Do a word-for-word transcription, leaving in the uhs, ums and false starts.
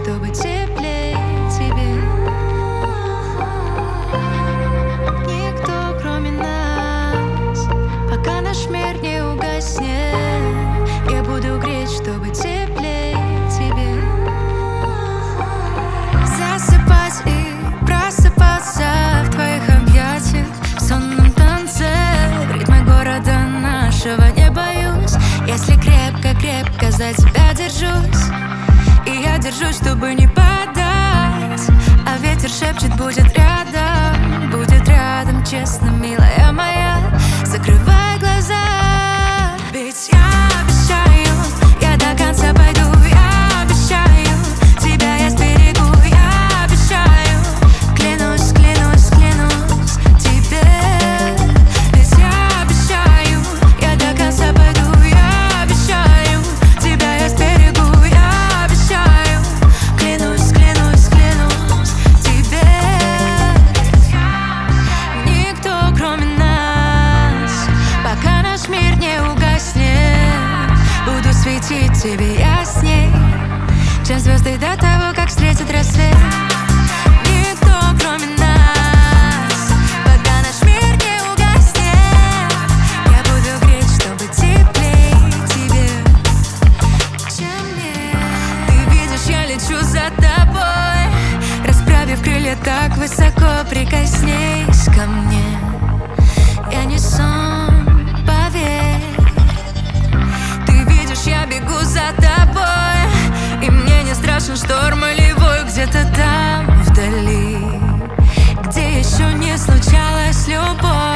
чтобы теплее тебе. Никто, кроме нас, пока наш мир не угаснет. Я буду греть, чтобы теплее тебе. Засыпать и просыпаться в твоих объятиях, в сонном танце, в ритме города нашего. Не боюсь, если крепко-крепко за тебя держусь. И я держусь, чтобы не падать. А ветер шепчет: будет рядом, будет рядом, честно, милая моя. Закрывай глаза, ведь я обещаю, я до конца пойду. Я обещаю, тебя я сберегу. Я обещаю, клянусь, клянусь, клянусь тебе. Ведь я обещаю, я до конца пойду. Я обещаю, тебя я сберегу. Я обещаю, клянусь, клянусь, клянусь тебе. Никто, кроме нас, пока наш мир не угаснет. Буду светить тебе ясней, чем звезды до того, как встретит рассвет. Никто, кроме нас, пока наш мир не угаснет. Я буду греть, чтобы теплее тебе, чем мне. Ты видишь, я лечу за тобой, расправив крылья так высоко. Прикоснись ко мне, я не сон, поверь. Ты видишь, я бегу за тобой, и мне не страшен шторм молевой. Где-то там, вдали, где еще не случалась любовь.